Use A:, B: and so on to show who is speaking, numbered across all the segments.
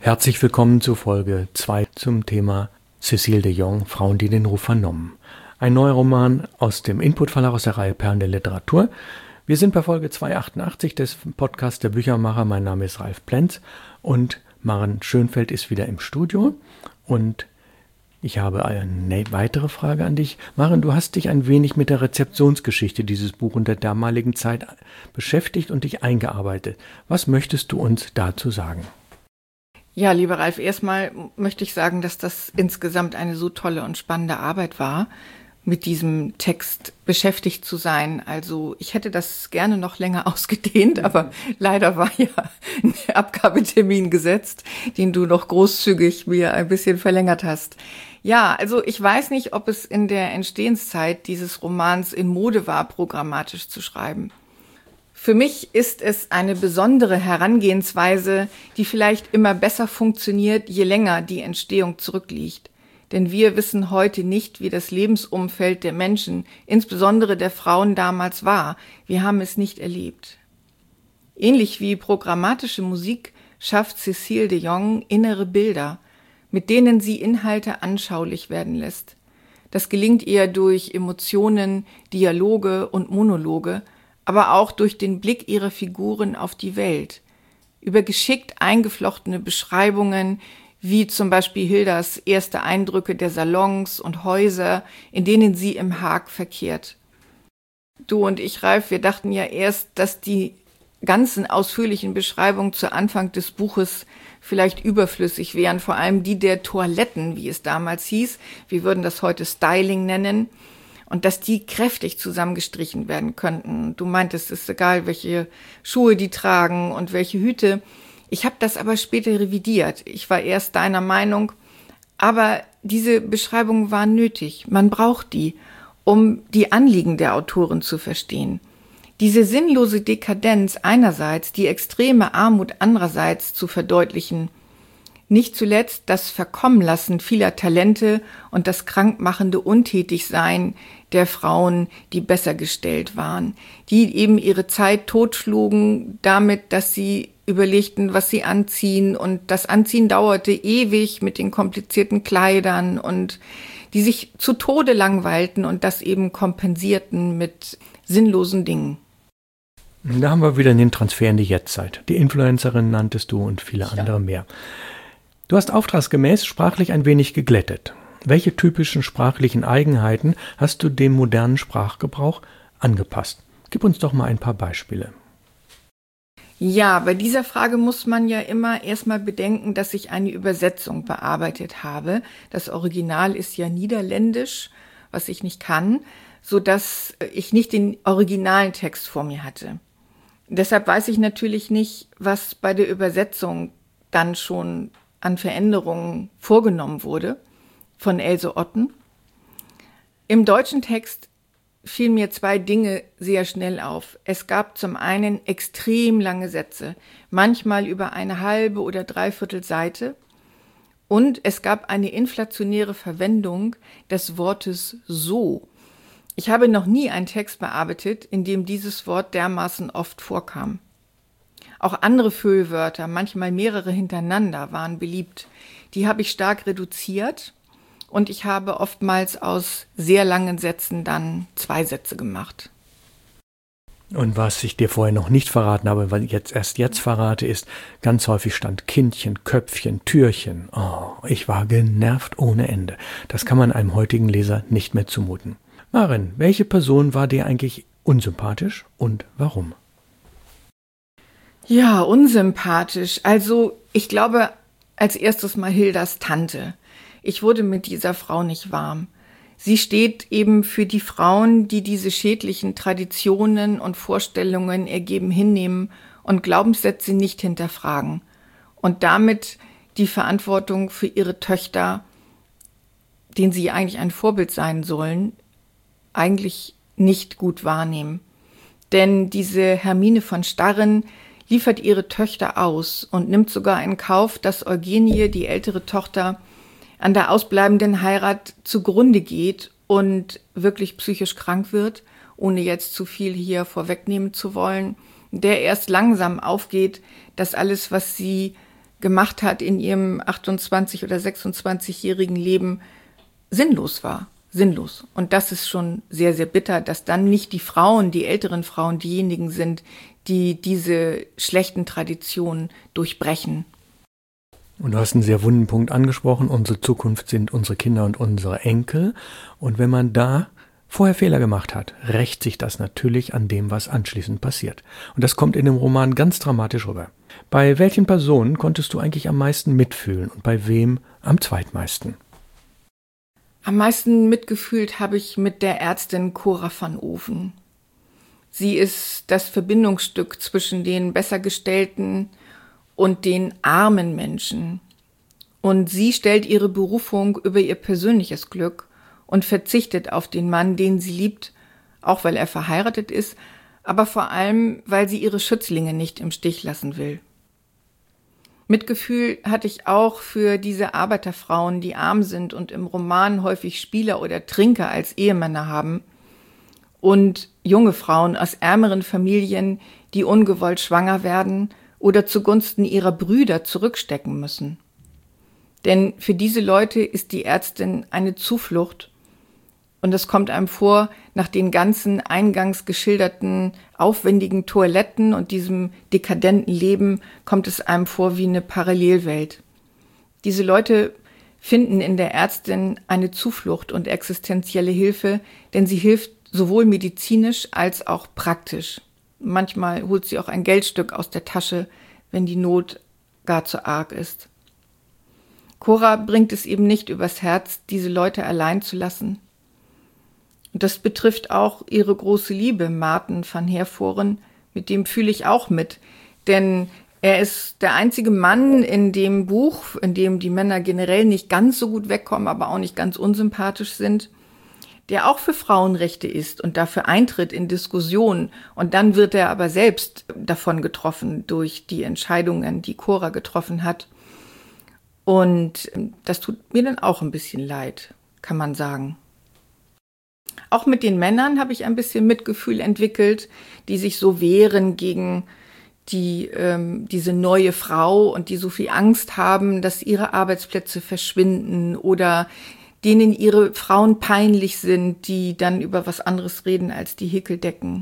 A: Herzlich willkommen zu Folge 2 zum Thema Cécile de Jong, Frauen, die den Ruf vernommen. Ein neuer Roman aus dem Input-Verlag aus der Reihe Perlen der Literatur. Wir sind bei Folge 288 des Podcasts der Büchermacher. Mein Name ist Ralf Plenz und Maren Schönfeld ist wieder im Studio. Und ich habe eine weitere Frage an dich. Maren, du hast dich ein wenig mit der Rezeptionsgeschichte dieses Buches und der damaligen Zeit beschäftigt und dich eingearbeitet. Was möchtest du uns dazu sagen?
B: Ja, lieber Ralf, erstmal möchte ich sagen, dass das insgesamt eine so tolle und spannende Arbeit war, mit diesem Text beschäftigt zu sein. Also ich hätte das gerne noch länger ausgedehnt, aber leider war ja ein Abgabetermin gesetzt, den du noch großzügig mir ein bisschen verlängert hast. Ja, also ich weiß nicht, ob es in der Entstehenszeit dieses Romans in Mode war, programmatisch zu schreiben. Für mich ist es eine besondere Herangehensweise, die vielleicht immer besser funktioniert, je länger die Entstehung zurückliegt. Denn wir wissen heute nicht, wie das Lebensumfeld der Menschen, insbesondere der Frauen damals war. Wir haben es nicht erlebt. Ähnlich wie programmatische Musik schafft Cécile de Jong innere Bilder, mit denen sie Inhalte anschaulich werden lässt. Das gelingt ihr durch Emotionen, Dialoge und Monologe, aber auch durch den Blick ihrer Figuren auf die Welt, über geschickt eingeflochtene Beschreibungen, wie zum Beispiel Hildas erste Eindrücke der Salons und Häuser, in denen sie im Haag verkehrt. Du und ich, Ralf, wir dachten ja erst, dass die ganzen ausführlichen Beschreibungen zu Anfang des Buches vielleicht überflüssig wären, vor allem die der Toiletten, wie es damals hieß. Wir würden das heute Styling nennen. Und dass die kräftig zusammengestrichen werden könnten. Du meintest, es ist egal, welche Schuhe die tragen und welche Hüte. Ich habe das aber später revidiert. Ich war erst deiner Meinung. Aber diese Beschreibungen waren nötig. Man braucht die, um die Anliegen der Autorin zu verstehen. Diese sinnlose Dekadenz einerseits, die extreme Armut andererseits zu verdeutlichen. Nicht zuletzt das Verkommenlassen vieler Talente und das krankmachende Untätigsein der Frauen, die besser gestellt waren, die eben ihre Zeit totschlugen damit, dass sie überlegten, was sie anziehen, und das Anziehen dauerte ewig mit den komplizierten Kleidern, und die sich zu Tode langweilten und das eben kompensierten mit sinnlosen Dingen.
A: Da haben wir wieder den Transfer in die Jetztzeit. Die Influencerin nanntest du und viele andere mehr. Du hast auftragsgemäß sprachlich ein wenig geglättet. Welche typischen sprachlichen Eigenheiten hast du dem modernen Sprachgebrauch angepasst? Gib uns doch mal ein paar Beispiele.
B: Ja, bei dieser Frage muss man ja immer erstmal bedenken, dass ich eine Übersetzung bearbeitet habe. Das Original ist ja niederländisch, was ich nicht kann, sodass ich nicht den originalen Text vor mir hatte. Deshalb weiß ich natürlich nicht, was bei der Übersetzung dann schon an Veränderungen vorgenommen wurde von Else Otten. Im deutschen Text fielen mir zwei Dinge sehr schnell auf. Es gab zum einen extrem lange Sätze, manchmal über eine halbe oder dreiviertel Seite, und es gab eine inflationäre Verwendung des Wortes so. Ich habe noch nie einen Text bearbeitet, in dem dieses Wort dermaßen oft vorkam. Auch andere Füllwörter, manchmal mehrere hintereinander, waren beliebt. Die habe ich stark reduziert und ich habe oftmals aus sehr langen Sätzen dann 2 Sätze gemacht.
A: Und was ich dir vorher noch nicht verraten habe, weil ich jetzt verrate, ist, ganz häufig stand Kindchen, Köpfchen, Türchen. Oh, ich war genervt ohne Ende. Das kann man einem heutigen Leser nicht mehr zumuten. Maren, welche Person war dir eigentlich unsympathisch und warum?
B: Ja, unsympathisch. Also ich glaube, als erstes mal Hildas Tante. Ich wurde mit dieser Frau nicht warm. Sie steht eben für die Frauen, die diese schädlichen Traditionen und Vorstellungen ergeben hinnehmen und Glaubenssätze nicht hinterfragen und damit die Verantwortung für ihre Töchter, denen sie eigentlich ein Vorbild sein sollen, eigentlich nicht gut wahrnehmen. Denn diese Hermine von Starren liefert ihre Töchter aus und nimmt sogar in Kauf, dass Eugenie, die ältere Tochter, an der ausbleibenden Heirat zugrunde geht und wirklich psychisch krank wird, ohne jetzt zu viel hier vorwegnehmen zu wollen, der erst langsam aufgeht, dass alles, was sie gemacht hat in ihrem 28- oder 26-jährigen Leben, sinnlos war. Sinnlos. Und das ist schon sehr, sehr bitter, dass dann nicht die Frauen, die älteren Frauen, diejenigen sind, die diese schlechten Traditionen durchbrechen.
A: Und du hast einen sehr wunden Punkt angesprochen. Unsere Zukunft sind unsere Kinder und unsere Enkel. Und wenn man da vorher Fehler gemacht hat, rächt sich das natürlich an dem, was anschließend passiert. Und das kommt in dem Roman ganz dramatisch rüber. Bei welchen Personen konntest du eigentlich am meisten mitfühlen und bei wem am zweitmeisten?
B: Am meisten mitgefühlt habe ich mit der Ärztin Cora van Oven. Sie ist das Verbindungsstück zwischen den Bessergestellten und den armen Menschen. Und sie stellt ihre Berufung über ihr persönliches Glück und verzichtet auf den Mann, den sie liebt, auch weil er verheiratet ist, aber vor allem, weil sie ihre Schützlinge nicht im Stich lassen will. Mitgefühl hatte ich auch für diese Arbeiterfrauen, die arm sind und im Roman häufig Spieler oder Trinker als Ehemänner haben, und junge Frauen aus ärmeren Familien, die ungewollt schwanger werden oder zugunsten ihrer Brüder zurückstecken müssen. Denn für diese Leute ist die Ärztin eine Zuflucht, und es kommt einem vor, nach den ganzen eingangs geschilderten aufwendigen Toiletten und diesem dekadenten Leben kommt es einem vor wie eine Parallelwelt. Diese Leute finden in der Ärztin eine Zuflucht und existenzielle Hilfe, denn sie hilft sowohl medizinisch als auch praktisch. Manchmal holt sie auch ein Geldstück aus der Tasche, wenn die Not gar zu arg ist. Cora bringt es eben nicht übers Herz, diese Leute allein zu lassen. Und das betrifft auch ihre große Liebe, Maarten van Hervoren, mit dem fühle ich auch mit. Denn er ist der einzige Mann in dem Buch, in dem die Männer generell nicht ganz so gut wegkommen, aber auch nicht ganz unsympathisch sind, der auch für Frauenrechte ist und dafür eintritt in Diskussionen. Und dann wird er aber selbst davon getroffen durch die Entscheidungen, die Cora getroffen hat. Und das tut mir dann auch ein bisschen leid, kann man sagen. Auch mit den Männern habe ich ein bisschen Mitgefühl entwickelt, die sich so wehren gegen diese neue Frau und die so viel Angst haben, dass ihre Arbeitsplätze verschwinden oder denen ihre Frauen peinlich sind, die dann über was anderes reden als die Häkeldecken.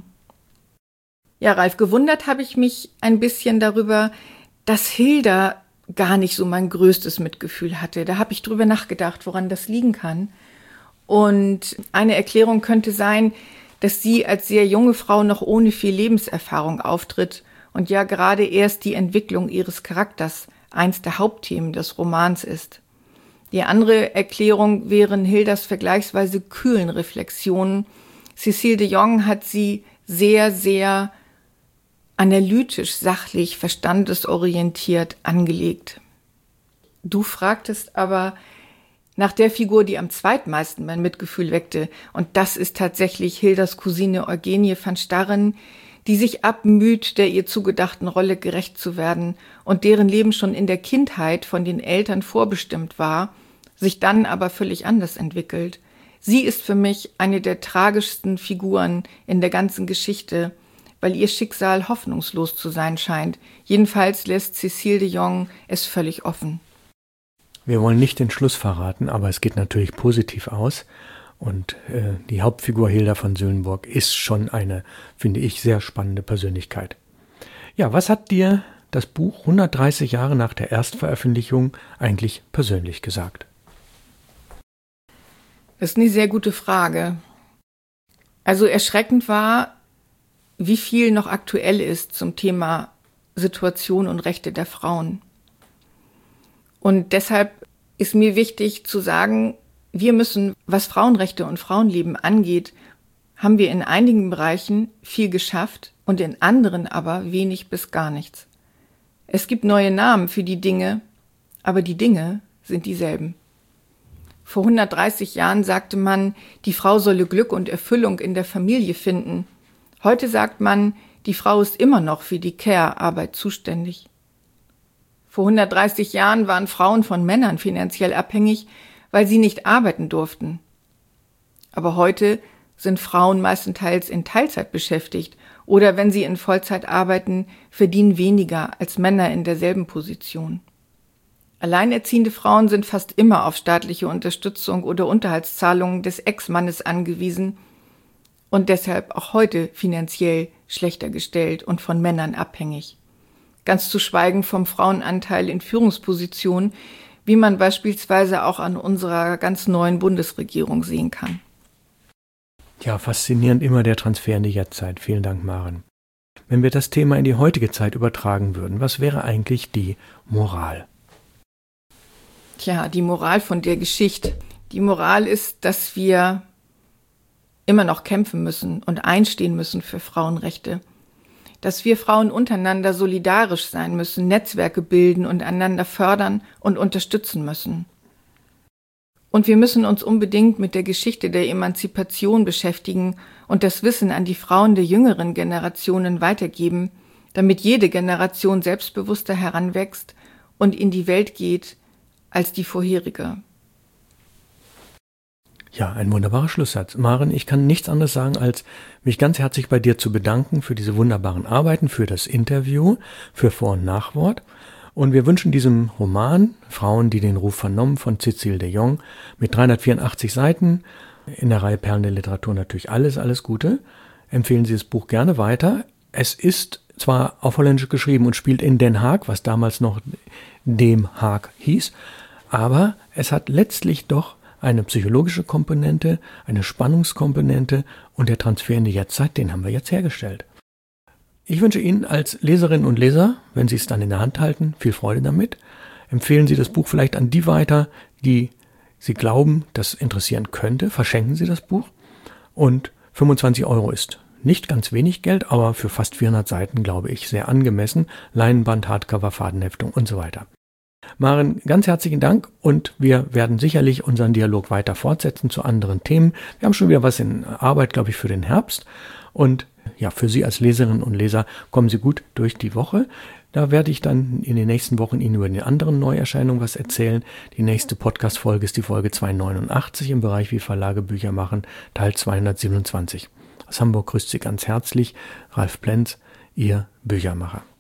B: Ja, Ralf, gewundert habe ich mich ein bisschen darüber, dass Hilda gar nicht so mein größtes Mitgefühl hatte. Da habe ich drüber nachgedacht, woran das liegen kann. Und eine Erklärung könnte sein, dass sie als sehr junge Frau noch ohne viel Lebenserfahrung auftritt und ja gerade erst die Entwicklung ihres Charakters eins der Hauptthemen des Romans ist. Die andere Erklärung wären Hildas vergleichsweise kühlen Reflexionen. Cécile de Jong hat sie sehr, sehr analytisch, sachlich, verstandesorientiert angelegt. Du fragtest aber nach der Figur, die am zweitmeisten mein Mitgefühl weckte. Und das ist tatsächlich Hildas Cousine Eugenie van Starren, die sich abmüht, der ihr zugedachten Rolle gerecht zu werden und deren Leben schon in der Kindheit von den Eltern vorbestimmt war, sich dann aber völlig anders entwickelt. Sie ist für mich eine der tragischsten Figuren in der ganzen Geschichte, weil ihr Schicksal hoffnungslos zu sein scheint. Jedenfalls lässt Cécile de Jong es völlig offen.
A: Wir wollen nicht den Schluss verraten, aber es geht natürlich positiv aus. Und die Hauptfigur Hilda von Söhnenburg ist schon eine, finde ich, sehr spannende Persönlichkeit. Ja, was hat dir das Buch 130 Jahre nach der Erstveröffentlichung eigentlich persönlich gesagt?
B: Das ist eine sehr gute Frage. Also erschreckend war, wie viel noch aktuell ist zum Thema Situation und Rechte der Frauen. Und deshalb ist mir wichtig zu sagen, wir müssen, was Frauenrechte und Frauenleben angeht, haben wir in einigen Bereichen viel geschafft und in anderen aber wenig bis gar nichts. Es gibt neue Namen für die Dinge, aber die Dinge sind dieselben. Vor 130 Jahren sagte man, die Frau solle Glück und Erfüllung in der Familie finden. Heute sagt man, die Frau ist immer noch für die Care-Arbeit zuständig. Vor 130 Jahren waren Frauen von Männern finanziell abhängig, weil sie nicht arbeiten durften. Aber heute sind Frauen meistenteils in Teilzeit beschäftigt oder wenn sie in Vollzeit arbeiten, verdienen weniger als Männer in derselben Position. Alleinerziehende Frauen sind fast immer auf staatliche Unterstützung oder Unterhaltszahlungen des Ex-Mannes angewiesen und deshalb auch heute finanziell schlechter gestellt und von Männern abhängig. Ganz zu schweigen vom Frauenanteil in Führungspositionen, wie man beispielsweise auch an unserer ganz neuen Bundesregierung sehen kann.
A: Ja, faszinierend immer der Transfer in die Jetztzeit. Vielen Dank, Maren. Wenn wir das Thema in die heutige Zeit übertragen würden, was wäre eigentlich die Moral?
B: Tja, die Moral von der Geschichte. Die Moral ist, dass wir immer noch kämpfen müssen und einstehen müssen für Frauenrechte. Dass wir Frauen untereinander solidarisch sein müssen, Netzwerke bilden und einander fördern und unterstützen müssen. Und wir müssen uns unbedingt mit der Geschichte der Emanzipation beschäftigen und das Wissen an die Frauen der jüngeren Generationen weitergeben, damit jede Generation selbstbewusster heranwächst und in die Welt geht als die vorherige.
A: Ja, ein wunderbarer Schlusssatz. Maren, ich kann nichts anderes sagen, als mich ganz herzlich bei dir zu bedanken für diese wunderbaren Arbeiten, für das Interview, für Vor- und Nachwort. Und wir wünschen diesem Roman Frauen, die den Ruf vernommen, von Cécile de Jong mit 384 Seiten, in der Reihe Perlen der Literatur natürlich alles Gute. Empfehlen Sie das Buch gerne weiter. Es ist zwar auf Holländisch geschrieben und spielt in Den Haag, was damals noch dem Haag hieß, aber es hat letztlich doch eine psychologische Komponente, eine Spannungskomponente und der Transfer in die Jetztzeit, den haben wir jetzt hergestellt. Ich wünsche Ihnen als Leserinnen und Leser, wenn Sie es dann in der Hand halten, viel Freude damit. Empfehlen Sie das Buch vielleicht an die weiter, die Sie glauben, das interessieren könnte. Verschenken Sie das Buch. Und 25 € ist nicht ganz wenig Geld, aber für fast 400 Seiten, glaube ich, sehr angemessen. Leinenband, Hardcover, Fadenheftung und so weiter. Maren, ganz herzlichen Dank und wir werden sicherlich unseren Dialog weiter fortsetzen zu anderen Themen. Wir haben schon wieder was in Arbeit, glaube ich, für den Herbst. Und ja, für Sie als Leserinnen und Leser kommen Sie gut durch die Woche. Da werde ich dann in den nächsten Wochen Ihnen über die anderen Neuerscheinungen was erzählen. Die nächste Podcast-Folge ist die Folge 289 im Bereich Wie Verlage Bücher machen, Teil 227. Aus Hamburg grüßt Sie ganz herzlich Ralf Plenz, Ihr Büchermacher.